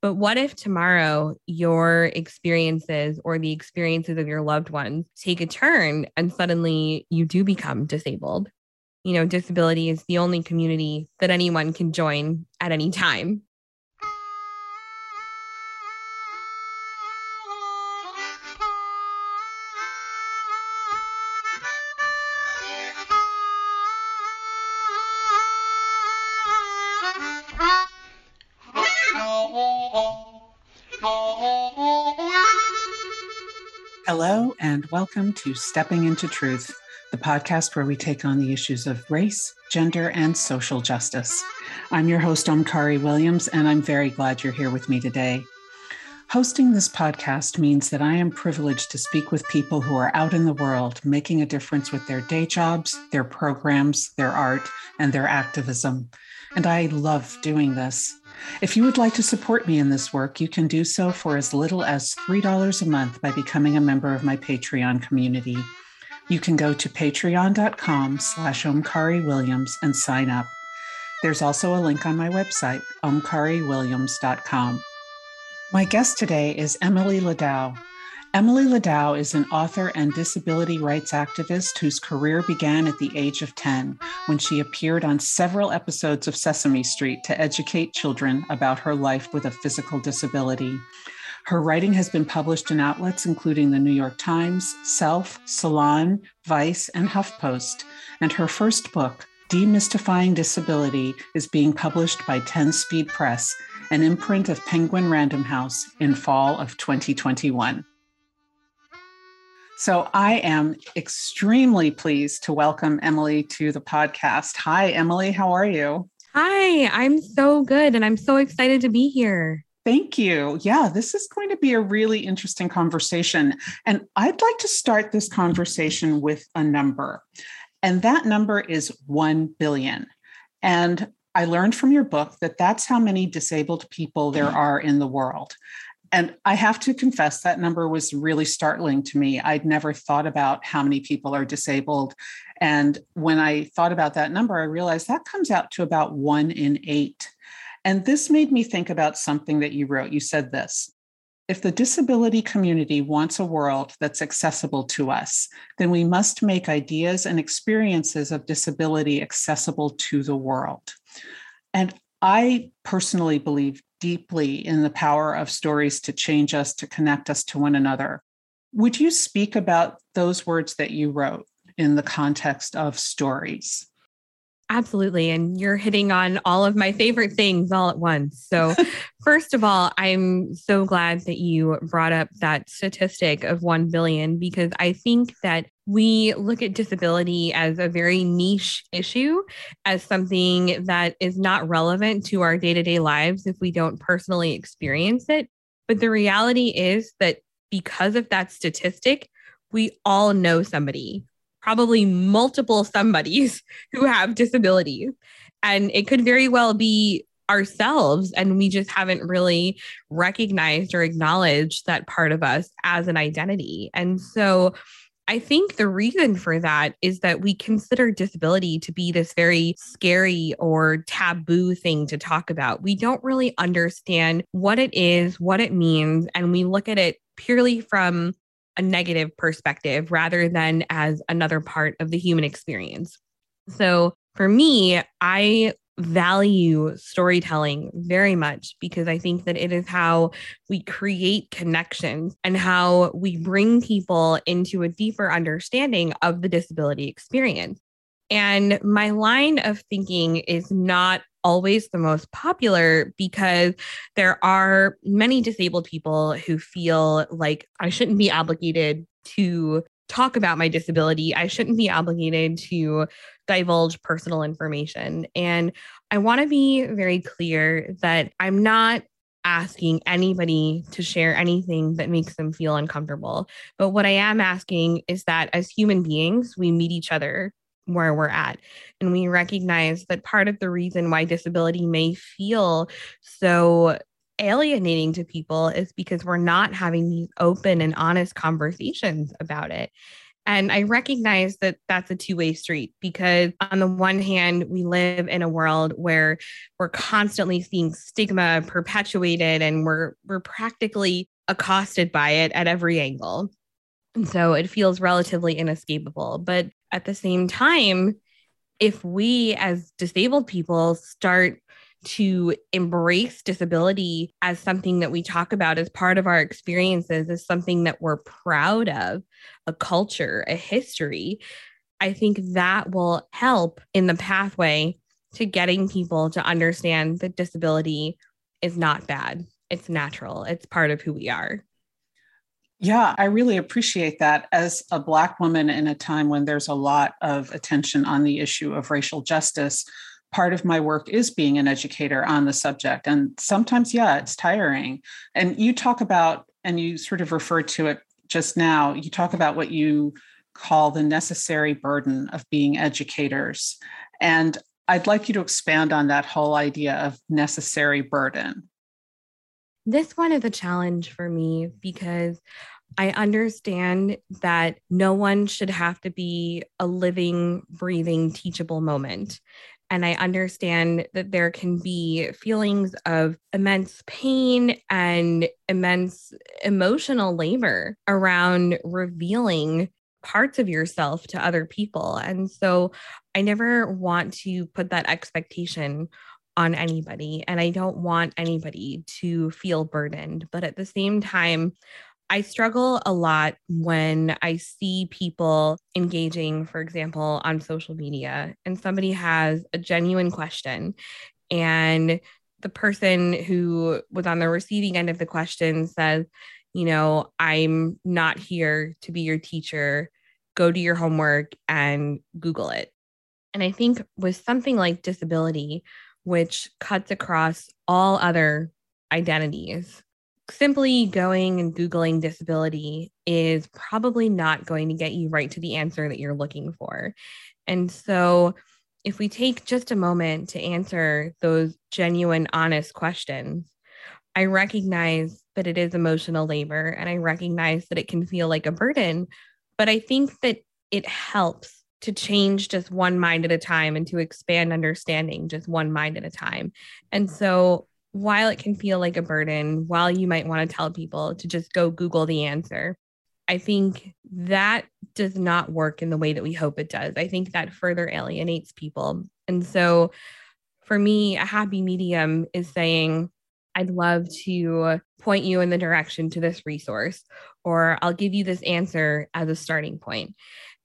But what if tomorrow your experiences or the experiences of your loved ones take a turn and suddenly you do become disabled? Disability is the only community that anyone can join at any time. Hello, and welcome to Stepping into Truth, the podcast where we take on the issues of race, gender, and social justice. I'm your host, Omkari Williams, and I'm very glad you're here with me today. Hosting this podcast means that I am privileged to speak with people who are out in the world, making a difference with their day jobs, their programs, their art, and their activism. And I love doing this. If you would like to support me in this work, you can do so for as little as $3 a month by becoming a member of my Patreon community. You can go to patreon.com/Omkari Williams and sign up. There's also a link on my website, omkariwilliams.com. My guest today is Emily Ladau. Emily Ladau is an author and disability rights activist whose career began at the age of 10 when she appeared on several episodes of Sesame Street to educate children about her life with a physical disability. Her writing has been published in outlets including the New York Times, Self, Salon, Vice, and HuffPost. And her first book, Demystifying Disability, is being published by 10 Speed Press, an imprint of Penguin Random House, in fall of 2021. So I am extremely pleased to welcome Emily to the podcast. Hi, Emily. How are you? Hi, I'm so good. And I'm so excited to be here. Thank you. Yeah, this is going to be a really interesting conversation. And I'd like to start this conversation with a number. And that number is 1 billion. And I learned from your book that that's how many disabled people there are in the world. And I have to confess that number was really startling to me. I'd never thought about how many people are disabled. And when I thought about that number, I realized that comes out to about 1 in 8. And this made me think about something that you wrote. You said this: if the disability community wants a world that's accessible to us, then we must make ideas and experiences of disability accessible to the world. And I personally believe deeply in the power of stories to change us, to connect us to one another. Would you speak about those words that you wrote in the context of stories? Absolutely. And you're hitting on all of my favorite things all at once. So first of all, I'm so glad that you brought up that statistic of 1 billion, because I think that we look at disability as a very niche issue, as something that is not relevant to our day-to-day lives if we don't personally experience it. But the reality is that because of that statistic, we all know somebody, probably multiple somebodies, who have disabilities. And it could very well be ourselves, and we just haven't really recognized or acknowledged that part of us as an identity. And so I think the reason for that is that we consider disability to be this very scary or taboo thing to talk about. We don't really understand what it is, what it means, and we look at it purely from a negative perspective rather than as another part of the human experience. So for me, I value storytelling very much because I think that it is how we create connections and how we bring people into a deeper understanding of the disability experience. And my line of thinking is not always the most popular because there are many disabled people who feel like I shouldn't be obligated to talk about my disability. I shouldn't be obligated to divulge personal information. And I want to be very clear that I'm not asking anybody to share anything that makes them feel uncomfortable. But what I am asking is that as human beings, we meet each other where we're at. And we recognize that part of the reason why disability may feel so alienating to people is because we're not having these open and honest conversations about it. And I recognize that that's a two-way street because on the one hand, we live in a world where we're constantly seeing stigma perpetuated and we're practically accosted by it at every angle. And so it feels relatively inescapable. But at the same time, if we as disabled people start to embrace disability as something that we talk about as part of our experiences, as something that we're proud of, a culture, a history, I think that will help in the pathway to getting people to understand that disability is not bad. It's natural. It's part of who we are. Yeah, I really appreciate that. As a Black woman in a time when there's a lot of attention on the issue of racial justice, part of my work is being an educator on the subject. And sometimes, yeah, it's tiring. And you talk about, and you sort of referred to it just now, you talk about what you call the necessary burden of being educators. And I'd like you to expand on that whole idea of necessary burden. This one is a challenge for me because I understand that no one should have to be a living, breathing, teachable moment. And I understand that there can be feelings of immense pain and immense emotional labor around revealing parts of yourself to other people. And so I never want to put that expectation on anybody. And I don't want anybody to feel burdened. But at the same time, I struggle a lot when I see people engaging, for example, on social media, and somebody has a genuine question, and the person who was on the receiving end of the question says, I'm not here to be your teacher. Go do your homework and Google it. And I think with something like disability, which cuts across all other identities, simply going and Googling disability is probably not going to get you right to the answer that you're looking for. And so if we take just a moment to answer those genuine, honest questions, I recognize that it is emotional labor and I recognize that it can feel like a burden, but I think that it helps to change just one mind at a time and to expand understanding just one mind at a time. And so while it can feel like a burden, while you might want to tell people to just go Google the answer, I think that does not work in the way that we hope it does. I think that further alienates people. And so for me, a happy medium is saying, I'd love to point you in the direction to this resource, or I'll give you this answer as a starting point.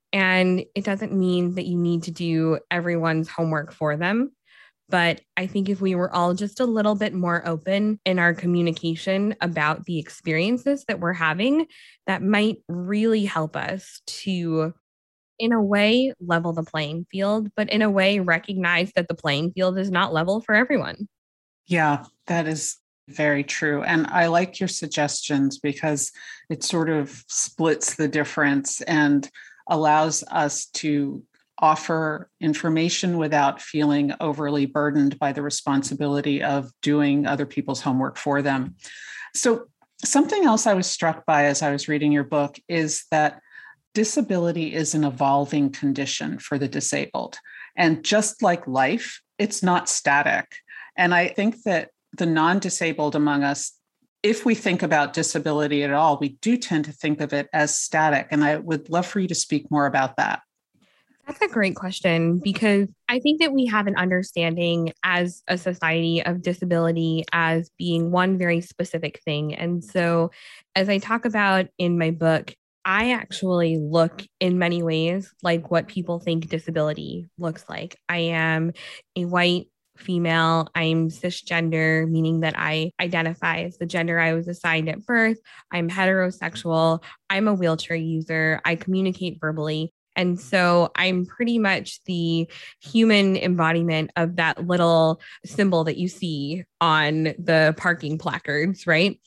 And it doesn't mean that you need to do everyone's homework for them. But I think if we were all just a little bit more open in our communication about the experiences that we're having, that might really help us to, in a way, level the playing field, but in a way, recognize that the playing field is not level for everyone. Yeah, that is very true. And I like your suggestions because it sort of splits the difference and allows us to offer information without feeling overly burdened by the responsibility of doing other people's homework for them. So something else I was struck by as I was reading your book is that disability is an evolving condition for the disabled. And just like life, it's not static. And I think that the non-disabled among us, if we think about disability at all, we do tend to think of it as static. And I would love for you to speak more about that. That's a great question because I think that we have an understanding as a society of disability as being one very specific thing. And so, as I talk about in my book, I actually look in many ways like what people think disability looks like. I am a white female. I'm cisgender, meaning that I identify as the gender I was assigned at birth. I'm heterosexual. I'm a wheelchair user. I communicate verbally. And so I'm pretty much the human embodiment of that little symbol that you see on the parking placards, right?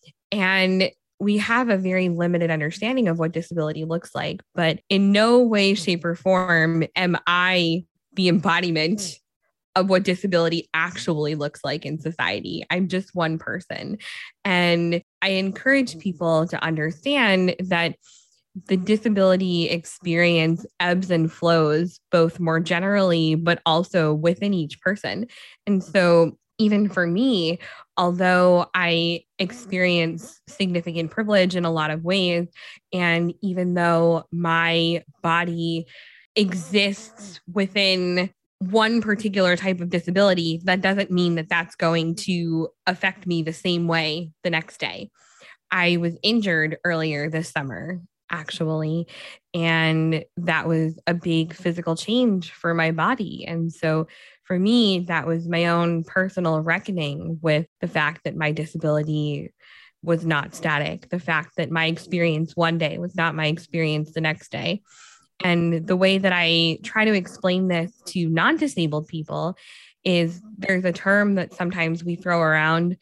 And we have a very limited understanding of what disability looks like, but in no way, shape, or form am I the embodiment of what disability actually looks like in society. I'm just one person. And I encourage people to understand that the disability experience ebbs and flows, both more generally, but also within each person. And so, even for me, although I experience significant privilege in a lot of ways, and even though my body exists within one particular type of disability, that doesn't mean that that's going to affect me the same way the next day. I was injured earlier this summer, actually, and that was a big physical change for my body. And so for me, that was my own personal reckoning with the fact that my disability was not static, the fact that my experience one day was not my experience the next day. And the way that I try to explain this to non disabled people is there's a term that sometimes we throw around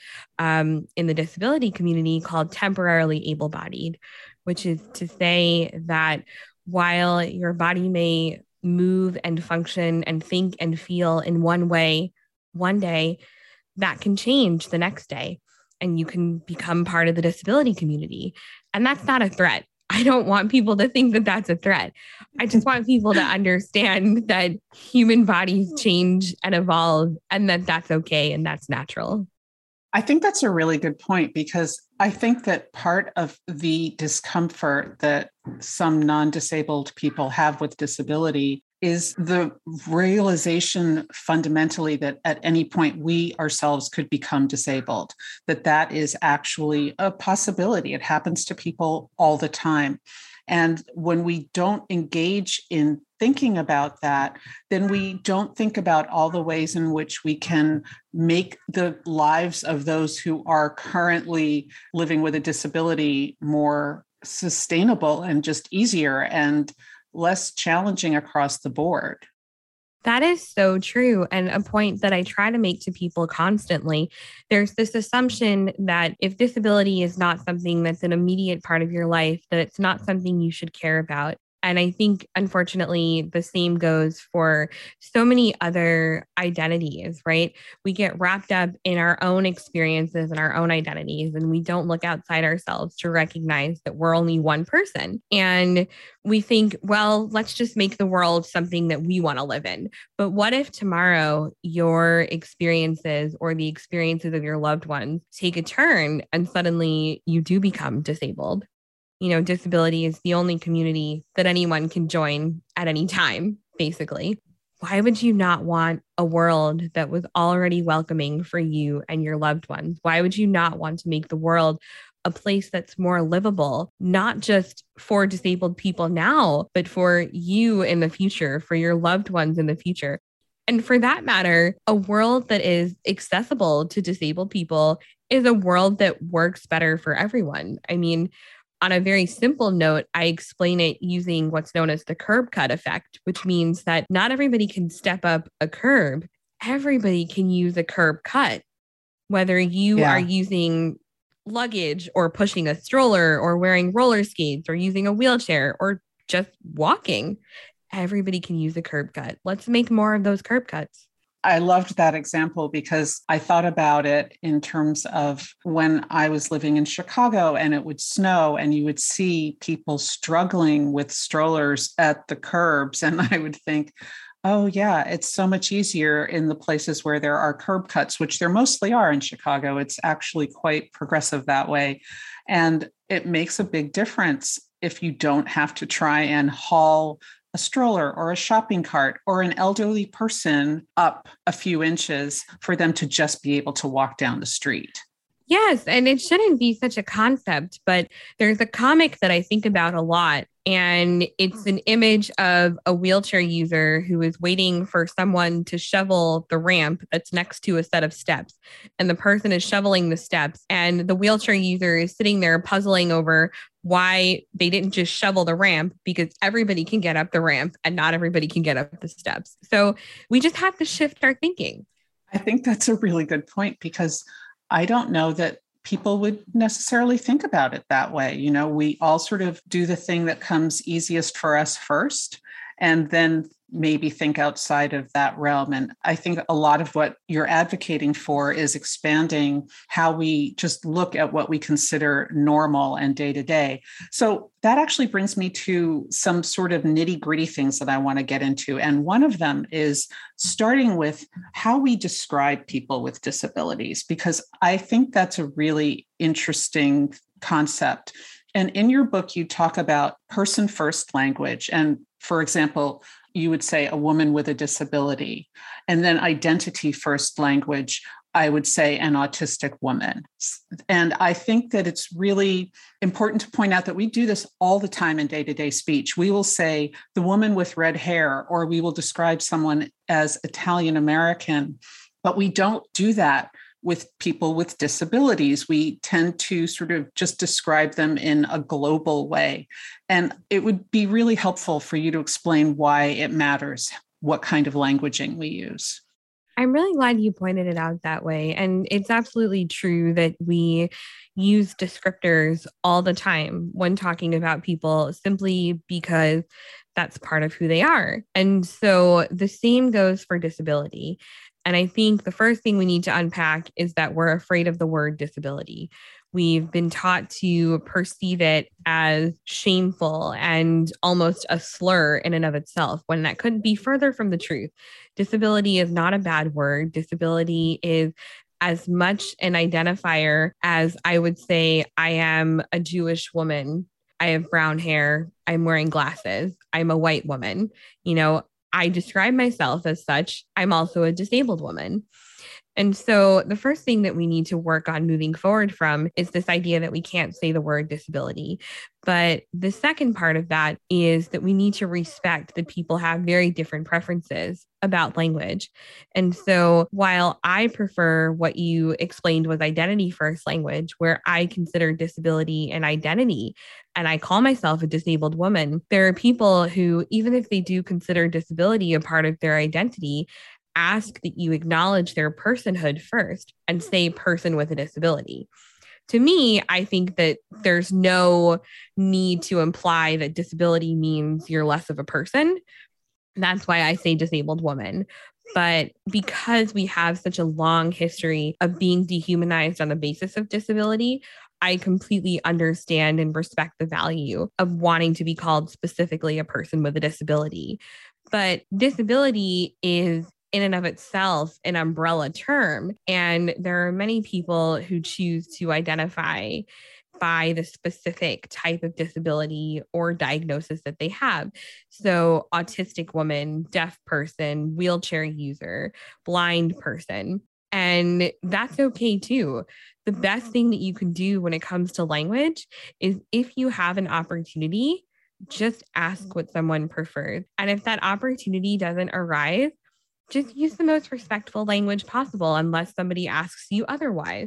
in the disability community called temporarily able bodied, which is to say that while your body may move and function and think and feel in one way one day, that can change the next day and you can become part of the disability community. And that's not a threat. I don't want people to think that that's a threat. I just want people to understand that human bodies change and evolve and that that's okay and that's natural. I think that's a really good point, because I think that part of the discomfort that some non-disabled people have with disability is the realization fundamentally that at any point we ourselves could become disabled, that is actually a possibility. It happens to people all the time. And when we don't engage in thinking about that, then we don't think about all the ways in which we can make the lives of those who are currently living with a disability more sustainable and just easier and less challenging across the board. That is so true. And a point that I try to make to people constantly. There's this assumption that if disability is not something that's an immediate part of your life, that it's not something you should care about. And I think, unfortunately, the same goes for so many other identities, right? We get wrapped up in our own experiences and our own identities, and we don't look outside ourselves to recognize that we're only one person. And we think, well, let's just make the world something that we want to live in. But what if tomorrow your experiences or the experiences of your loved ones take a turn and suddenly you do become disabled? You know, disability is the only community that anyone can join at any time, basically. Why would you not want a world that was already welcoming for you and your loved ones? Why would you not want to make the world a place that's more livable, not just for disabled people now, but for you in the future, for your loved ones in the future? And for that matter, a world that is accessible to disabled people is a world that works better for everyone. I mean, on a very simple note, I explain it using what's known as the curb cut effect, which means that not everybody can step up a curb. Everybody can use a curb cut, whether you are using luggage or pushing a stroller or wearing roller skates or using a wheelchair or just walking. Everybody can use a curb cut. Let's make more of those curb cuts. I loved that example because I thought about it in terms of when I was living in Chicago and it would snow and you would see people struggling with strollers at the curbs. And I would think, oh, yeah, it's so much easier in the places where there are curb cuts, which there mostly are in Chicago. It's actually quite progressive that way. And it makes a big difference if you don't have to try and haul a stroller or a shopping cart or an elderly person up a few inches for them to just be able to walk down the street. Yes, and it shouldn't be such a concept, but there's a comic that I think about a lot. And it's an image of a wheelchair user who is waiting for someone to shovel the ramp that's next to a set of steps. And the person is shoveling the steps, and the wheelchair user is sitting there puzzling over why they didn't just shovel the ramp, because everybody can get up the ramp and not everybody can get up the steps. So we just have to shift our thinking. I think that's a really good point, because I don't know that people would necessarily think about it that way. You know, we all sort of do the thing that comes easiest for us first. And then maybe think outside of that realm. And I think a lot of what you're advocating for is expanding how we just look at what we consider normal and day to day. So that actually brings me to some sort of nitty gritty things that I want to get into. And one of them is starting with how we describe people with disabilities, because I think that's a really interesting concept. And in your book, you talk about person first language. And for example, you would say a woman with a disability, and then identity first language, I would say an autistic woman. And I think that it's really important to point out that we do this all the time in day-to-day speech. We will say the woman with red hair, or we will describe someone as Italian American, but we don't do that with people with disabilities. We tend to sort of just describe them in a global way. And it would be really helpful for you to explain why it matters what kind of languaging we use. I'm really glad you pointed it out that way. And it's absolutely true that we use descriptors all the time when talking about people simply because that's part of who they are. And so the same goes for disability. And I think the first thing we need to unpack is that we're afraid of the word disability. We've been taught to perceive it as shameful and almost a slur in and of itself, when that couldn't be further from the truth. Disability is not a bad word. Disability is as much an identifier as I would say I am a Jewish woman. I have brown hair. I'm wearing glasses. I'm a white woman. I describe myself as such. I'm also a disabled woman. And so the first thing that we need to work on moving forward from is this idea that we can't say the word disability. But the second part of that is that we need to respect that people have very different preferences about language. And so while I prefer what you explained was identity first language, where I consider disability an identity, and I call myself a disabled woman, there are people who, even if they do consider disability a part of their identity, ask that you acknowledge their personhood first and say person with a disability. To me, I think that there's no need to imply that disability means you're less of a person. That's why I say disabled woman. But because we have such a long history of being dehumanized on the basis of disability, I completely understand and respect the value of wanting to be called specifically a person with a disability. But disability is in and of itself an umbrella term. And there are many people who choose to identify by the specific type of disability or diagnosis that they have. So autistic woman, deaf person, wheelchair user, blind person. And that's okay too. The best thing that you can do when it comes to language is if you have an opportunity, just ask what someone prefers. And if that opportunity doesn't arise, just use the most respectful language possible unless somebody asks you otherwise.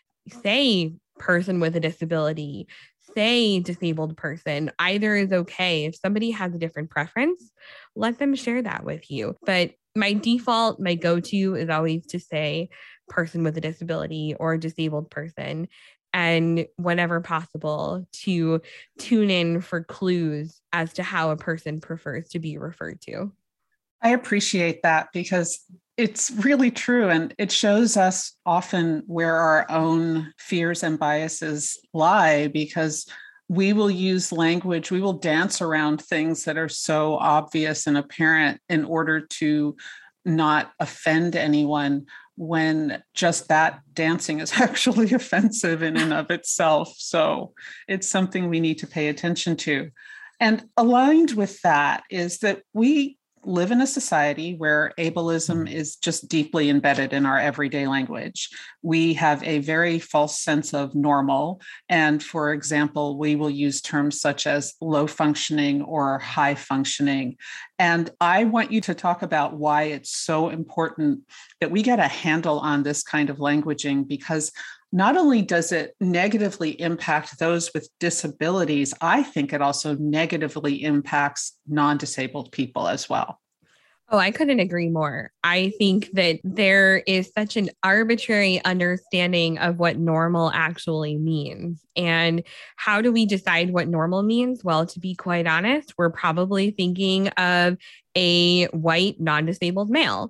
Say person with a disability, say disabled person. Either is okay. If somebody has a different preference, let them share that with you. But my default, my go-to is always to say person with a disability or disabled person. And whenever possible, to tune in for clues as to how a person prefers to be referred to. I appreciate that because it's really true. And it shows us often where our own fears and biases lie, because we will use language, we will dance around things that are so obvious and apparent in order to not offend anyone, when just that dancing is actually offensive in and of itself. So it's something we need to pay attention to. And aligned with that is that we live in a society where ableism is just deeply embedded in our everyday language. We have a very false sense of normal. And for example, we will use terms such as low functioning or high functioning. And I want you to talk about why it's so important that we get a handle on this kind of languaging, because not only does it negatively impact those with disabilities, I think it also negatively impacts non-disabled people as well. Oh, I couldn't agree more. I think that there is such an arbitrary understanding of what normal actually means. And how do we decide what normal means? Well, to be quite honest, we're probably thinking of a white, non-disabled male.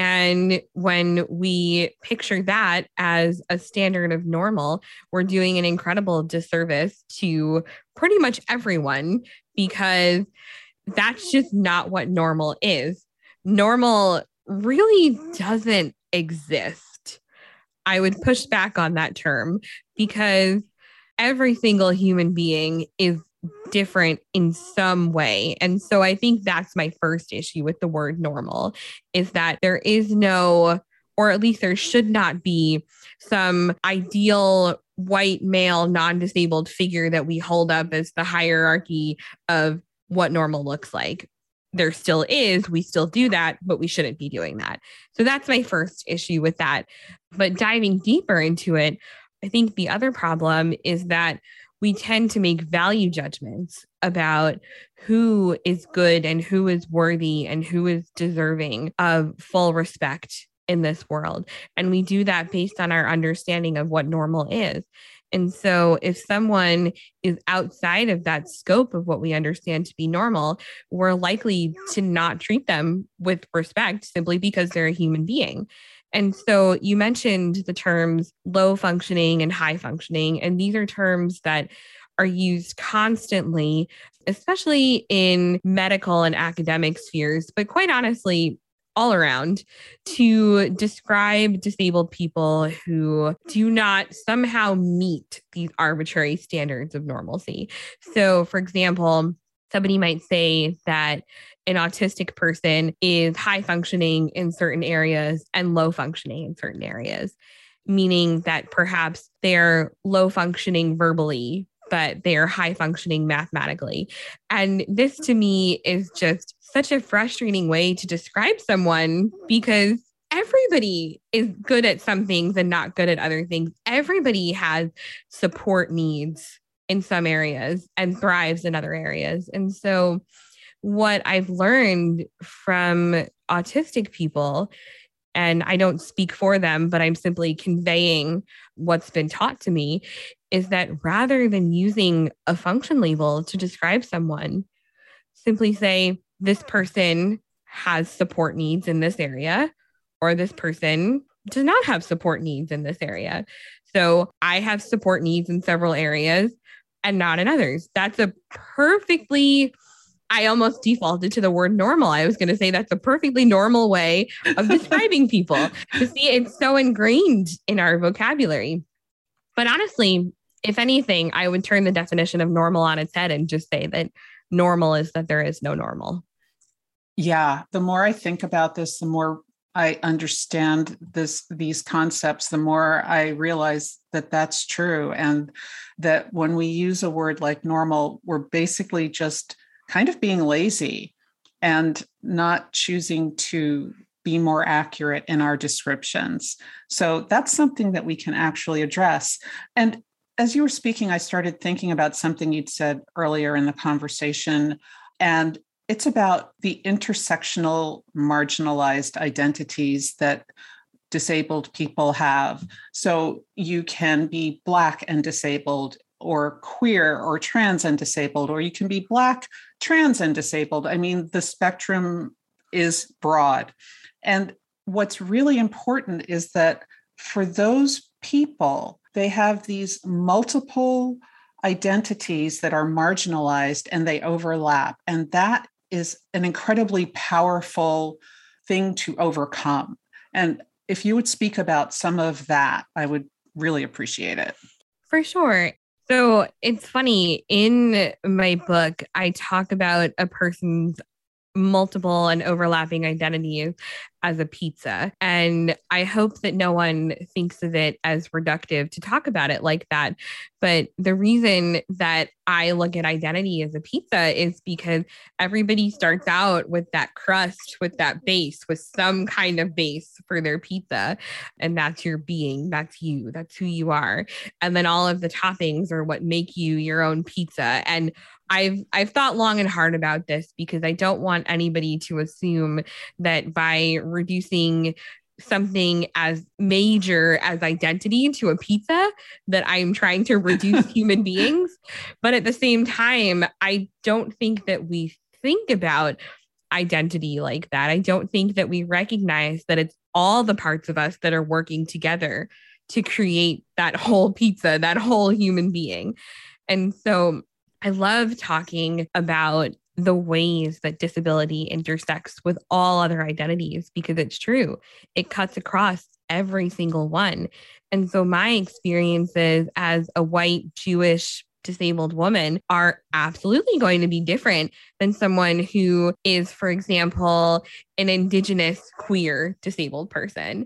And when we picture that as a standard of normal, we're doing an incredible disservice to pretty much everyone, because that's just not what normal is. Normal really doesn't exist. I would push back on that term, because every single human being is different in some way. And so I think that's my first issue with the word normal, is that there is no, or at least there should not be, some ideal white male non-disabled figure that we hold up as the hierarchy of what normal looks like. There still is, we still do that, but we shouldn't be doing that. So that's my first issue with that. But diving deeper into it, I think the other problem is that we tend to make value judgments about who is good and who is worthy and who is deserving of full respect in this world. And we do that based on our understanding of what normal is. And so if someone is outside of that scope of what we understand to be normal, we're likely to not treat them with respect simply because they're a human being. And so you mentioned the terms low functioning and high functioning, and these are terms that are used constantly, especially in medical and academic spheres, but quite honestly, all around, to describe disabled people who do not somehow meet these arbitrary standards of normalcy. So, for example, somebody might say that an autistic person is high functioning in certain areas and low functioning in certain areas, meaning that perhaps they're low functioning verbally, but they're high functioning mathematically. And this to me is just such a frustrating way to describe someone, because everybody is good at some things and not good at other things. Everybody has support needs in some areas and thrives in other areas. And so what I've learned from autistic people, and I don't speak for them, but I'm simply conveying what's been taught to me, is that rather than using a function label to describe someone, simply say, this person has support needs in this area, or this person does not have support needs in this area. So I have support needs in several areas and not in others. That's a perfectly, I almost defaulted to the word normal. I was going to say that's a perfectly normal way of describing people. To see, it's so ingrained in our vocabulary. But honestly, if anything, I would turn the definition of normal on its head and just say that normal is that there is no normal. Yeah, the more I think about this, the more I understand these concepts, the more I realize that that's true. And that when we use a word like normal, we're basically just kind of being lazy and not choosing to be more accurate in our descriptions. So that's something that we can actually address. And as you were speaking, I started thinking about something you'd said earlier in the conversation, and it's about the intersectional marginalized identities that disabled people have. So you can be Black and disabled, or queer or trans and disabled, or you can be Black, trans and disabled. I mean, the spectrum is broad. And what's really important is that for those people, they have these multiple identities that are marginalized and they overlap. And that is an incredibly powerful thing to overcome. And if you would speak about some of that, I would really appreciate it. For sure. So it's funny, in my book, I talk about a person's multiple and overlapping identities as a pizza. And I hope that no one thinks of it as reductive to talk about it like that. But the reason that I look at identity as a pizza is because everybody starts out with that crust, with that base, with some kind of base for their pizza. And that's your being. That's you. That's who you are. And then all of the toppings are what make you your own pizza. And I've thought long and hard about this, because I don't want anybody to assume that by reducing something as major as identity to a pizza, that I'm trying to reduce human beings. But at the same time, I don't think that we think about identity like that. I don't think that we recognize that it's all the parts of us that are working together to create that whole pizza, that whole human being. And so I love talking about the ways that disability intersects with all other identities because it's true. It cuts across every single one. And so my experiences as a white Jewish disabled woman are absolutely going to be different than someone who is, for example, an Indigenous queer disabled person.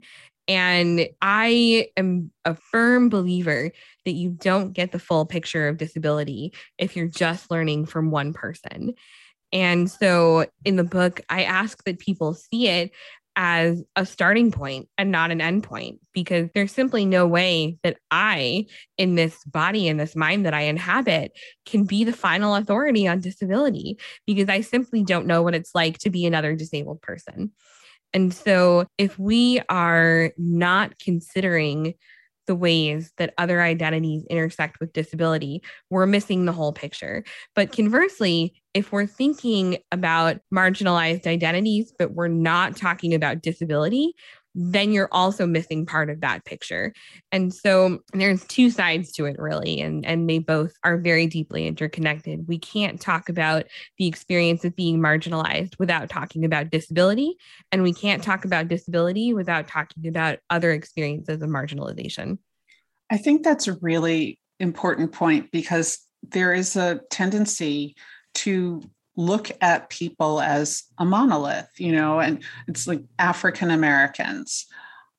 And I am a firm believer that you don't get the full picture of disability if you're just learning from one person. And so in the book, I ask that people see it as a starting point and not an end point, because there's simply no way that I, in this body and this mind that I inhabit, can be the final authority on disability because I simply don't know what it's like to be another disabled person. And so if we are not considering the ways that other identities intersect with disability, we're missing the whole picture. But conversely, if we're thinking about marginalized identities, but we're not talking about disability, then you're also missing part of that picture. And so there's two sides to it, really, and they both are very deeply interconnected. We can't talk about the experience of being marginalized without talking about disability, and we can't talk about disability without talking about other experiences of marginalization. I think that's a really important point because there is a tendency to look at people as a monolith, and it's like African Americans,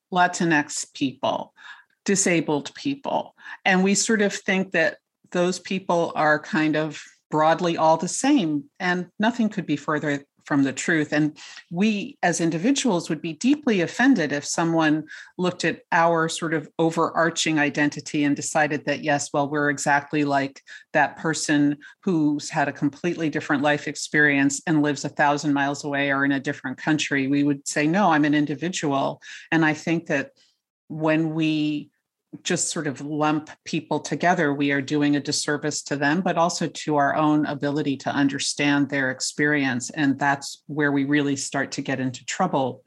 Latinx people, disabled people. And we sort of think that those people are kind of broadly all the same, and nothing could be further from the truth. And we as individuals would be deeply offended if someone looked at our sort of overarching identity and decided that, yes, well, we're exactly like that person who's had a completely different life experience and lives 1,000 miles away or in a different country. We would say, no, I'm an individual. And I think that when we just sort of lump people together, we are doing a disservice to them, but also to our own ability to understand their experience. And that's where we really start to get into trouble.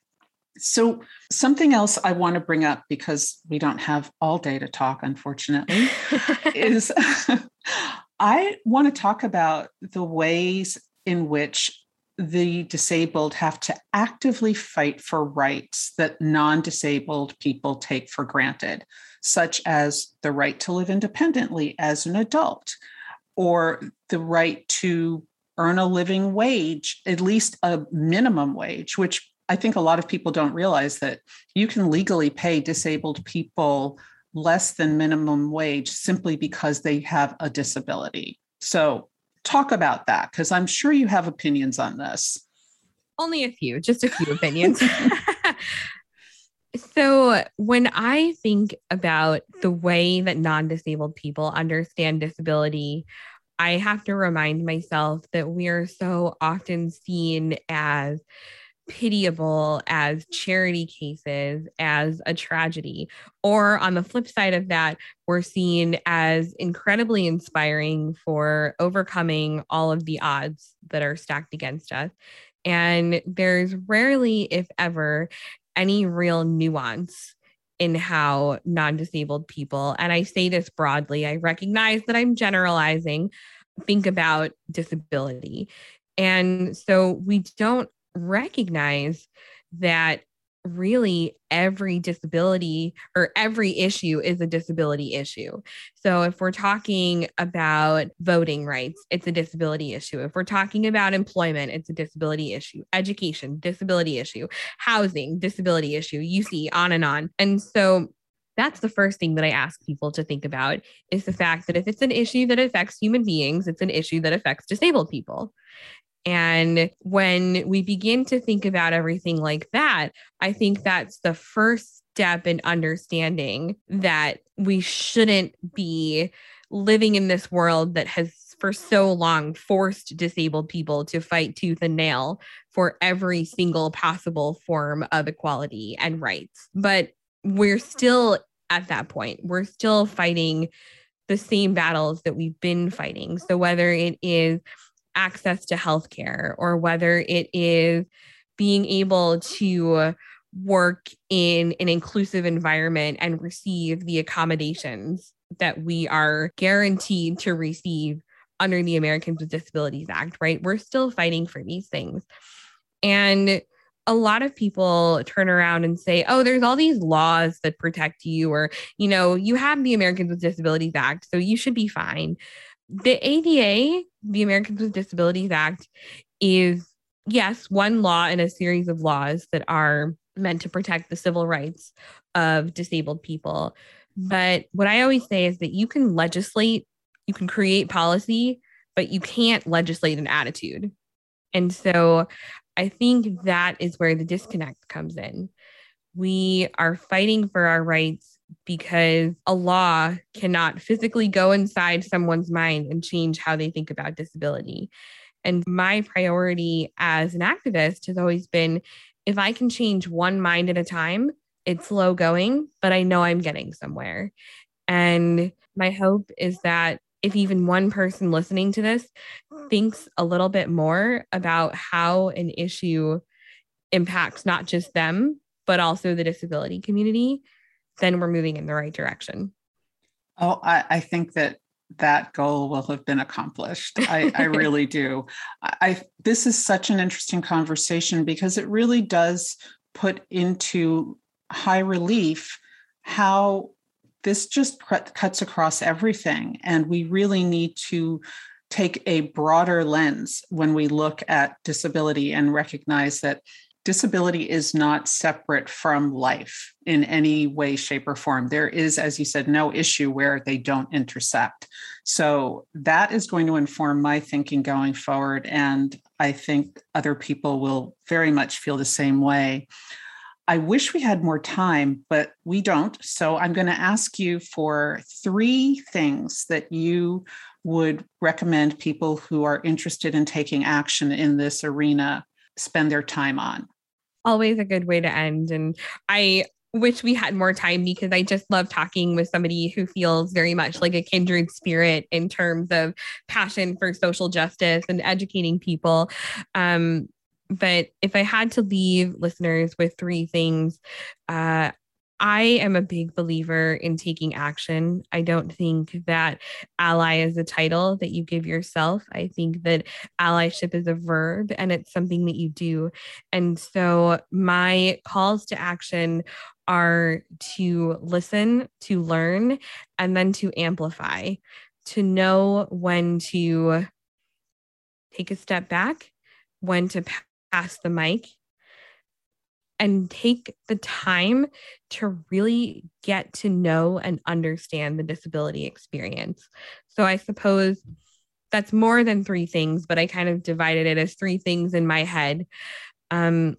So something else I want to bring up, because we don't have all day to talk, unfortunately, is I want to talk about the ways in which the disabled have to actively fight for rights that non-disabled people take for granted, such as the right to live independently as an adult, or the right to earn a living wage, at least a minimum wage, which I think a lot of people don't realize that you can legally pay disabled people less than minimum wage simply because they have a disability. So talk about that, because I'm sure you have opinions on this. Only a few, just a few opinions. So when I think about the way that non-disabled people understand disability, I have to remind myself that we are so often seen as pitiable, as charity cases, as a tragedy. Or on the flip side of that, we're seen as incredibly inspiring for overcoming all of the odds that are stacked against us. And there's rarely, if ever, any real nuance in how non-disabled people, and I say this broadly, I recognize that I'm generalizing, think about disability. And so we don't recognize that really every disability or every issue is a disability issue. So if we're talking about voting rights, it's a disability issue. If we're talking about employment, it's a disability issue. Education, disability issue. Housing, disability issue. You see, on and on. And so that's the first thing that I ask people to think about, is the fact that if it's an issue that affects human beings, it's an issue that affects disabled people. And when we begin to think about everything like that, I think that's the first step in understanding that we shouldn't be living in this world that has for so long forced disabled people to fight tooth and nail for every single possible form of equality and rights. But we're still at that point. We're still fighting the same battles that we've been fighting. So whether it is access to healthcare, or whether it is being able to work in an inclusive environment and receive the accommodations that we are guaranteed to receive under the Americans with Disabilities Act, right? We're still fighting for these things. And a lot of people turn around and say, oh, there's all these laws that protect you, or, you have the Americans with Disabilities Act, so you should be fine. The ADA, the Americans with Disabilities Act, is, yes, one law in a series of laws that are meant to protect the civil rights of disabled people. But what I always say is that you can legislate, you can create policy, but you can't legislate an attitude. And so I think that is where the disconnect comes in. We are fighting for our rights because a law cannot physically go inside someone's mind and change how they think about disability. And my priority as an activist has always been, if I can change one mind at a time, it's slow going, but I know I'm getting somewhere. And my hope is that if even one person listening to this thinks a little bit more about how an issue impacts not just them, but also the disability community, then we're moving in the right direction. Oh, I think that goal will have been accomplished. I really do. This is such an interesting conversation because it really does put into high relief how this just cuts across everything. And we really need to take a broader lens when we look at disability and recognize that disability is not separate from life in any way, shape, or form. There is, as you said, no issue where they don't intersect. So that is going to inform my thinking going forward. And I think other people will very much feel the same way. I wish we had more time, but we don't. So I'm going to ask you for 3 things that you would recommend people who are interested in taking action in this arena spend their time on. Always a good way to end. And I wish we had more time because I just love talking with somebody who feels very much like a kindred spirit in terms of passion for social justice and educating people. But if I had to leave listeners with 3 things, I am a big believer in taking action. I don't think that ally is a title that you give yourself. I think that allyship is a verb and it's something that you do. And so my calls to action are to listen, to learn, and then to amplify, to know when to take a step back, when to pass the mic, and take the time to really get to know and understand the disability experience. So I suppose that's more than 3 things, but I kind of divided it as 3 things in my head. The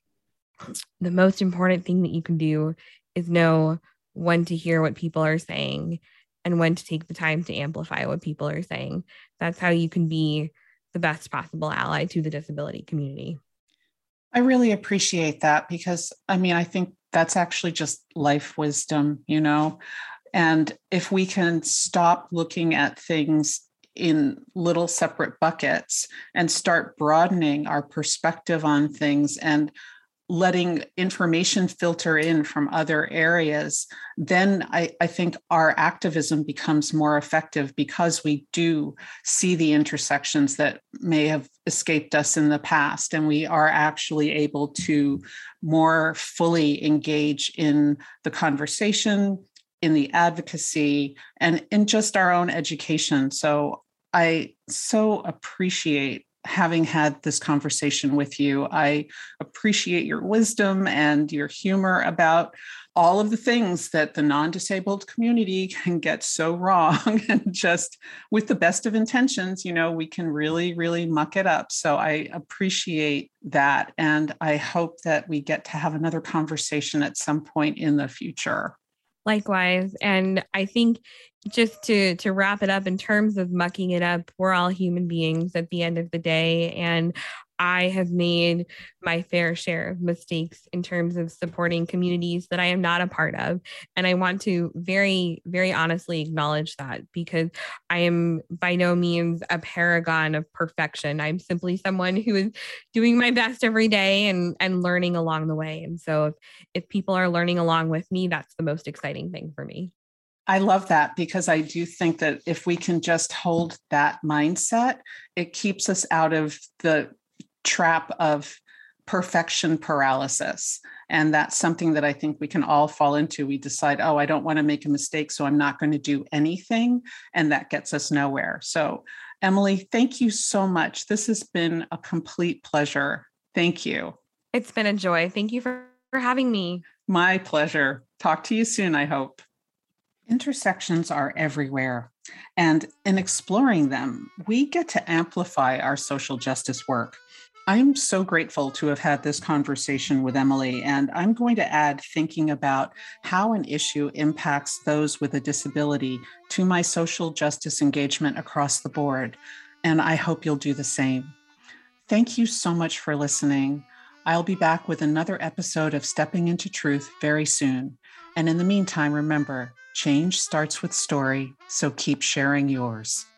most important thing that you can do is know when to hear what people are saying and when to take the time to amplify what people are saying. That's how you can be the best possible ally to the disability community. I really appreciate that because, I think that's actually just life wisdom, and if we can stop looking at things in little separate buckets and start broadening our perspective on things and letting information filter in from other areas, then I think our activism becomes more effective because we do see the intersections that may have escaped us in the past. And we are actually able to more fully engage in the conversation, in the advocacy, and in just our own education. So I so appreciate having had this conversation with you. I appreciate your wisdom and your humor about all of the things that the non-disabled community can get so wrong. And just with the best of intentions, we can really, really muck it up. So I appreciate that. And I hope that we get to have another conversation at some point in the future. Likewise. And I think just to wrap it up in terms of mucking it up, we're all human beings at the end of the day. And I have made my fair share of mistakes in terms of supporting communities that I am not a part of. And I want to very, very honestly acknowledge that because I am by no means a paragon of perfection. I'm simply someone who is doing my best every day and learning along the way. And so if people are learning along with me, that's the most exciting thing for me. I love that because I do think that if we can just hold that mindset, it keeps us out of the trap of perfection paralysis. And that's something that I think we can all fall into. We decide, oh, I don't want to make a mistake, so I'm not going to do anything. And that gets us nowhere. So, Emily, thank you so much. This has been a complete pleasure. Thank you. It's been a joy. Thank you for having me. My pleasure. Talk to you soon, I hope. Intersections are everywhere, and in exploring them, we get to amplify our social justice work. I'm so grateful to have had this conversation with Emily, and I'm going to add thinking about how an issue impacts those with a disability to my social justice engagement across the board, and I hope you'll do the same. Thank you so much for listening. I'll be back with another episode of Stepping into Truth very soon. And in the meantime, remember, change starts with story, so keep sharing yours.